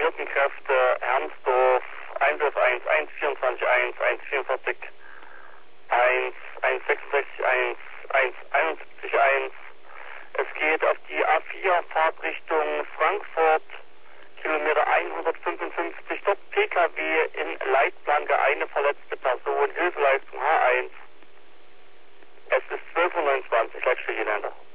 Hirtenkräfte, Hermsdorf, 111, 124, 1, 144, 1, 166, 1, 171, 1. Es geht auf die A4 Fahrtrichtung Frankfurt, Kilometer 155, dort PKW in Leitplanke, eine verletzte Person, Hilfeleistung H1. Es ist 12:29 Uhr, Leitstelle Genänder.